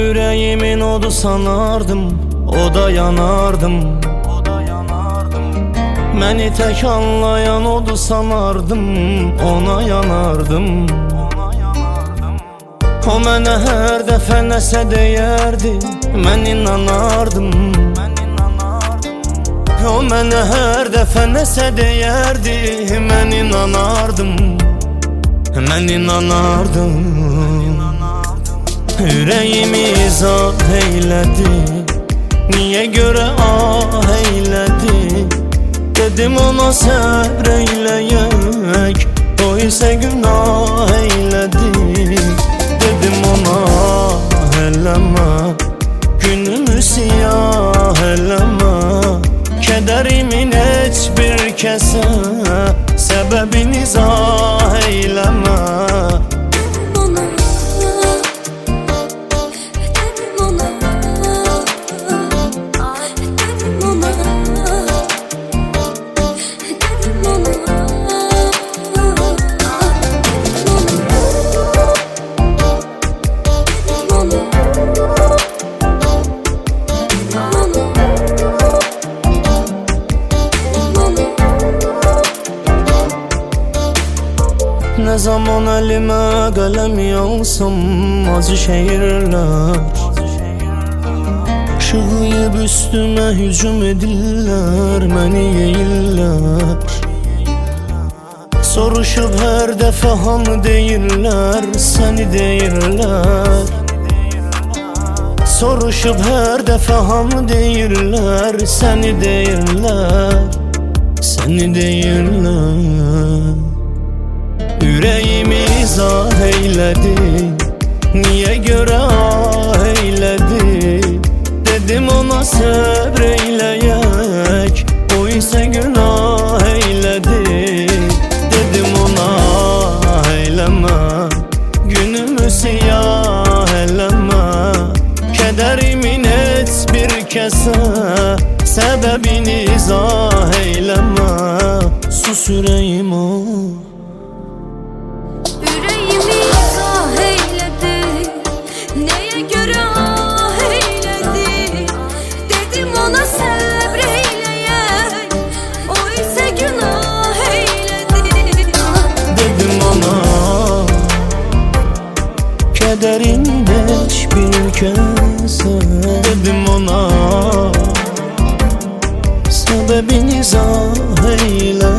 Yüreğimin odu sanardım, oda yanardım. Məni tək anlayan odu sanardım, ona yanardım. O mənə hər dəfə nəsə deyərdi, mən inanardım. O mənə hər dəfə nəsə deyərdi, mən inanardım. Mən inanardım. Ürəyimi izah eylədi, niyə görə ah eylədi? Dedim ona səbr eyləyək, o isə günah eylədi. Dedim ona eləmə, günümü siyah eləmə. Kədərimin heç bir kəsə səbəbini izah eyləmə. Nə zaman əlimə qələm alsam acı şeirlər şığıyıb üstümə hücum edirlər, məni yeyirlər. Soruşub hər dəfə hamı deyirlər, səni deyirlər. Soruşub hər dəfə hamı deyirlər, səni deyirlər. Səni deyirlər. Ürəyimi izah eylədi, niyə görə ah eylədi? Dedim ona səbr eyləyək, o isə günah eylədi. Dedim ona eyləmə, günümü siyah eləmə. Kədərimin heç bir kəsə səbəbini izah eyləmə. Sus ürəyim o. Kədərin heç bir kəsə dedim ona, səbəbini izah eylə.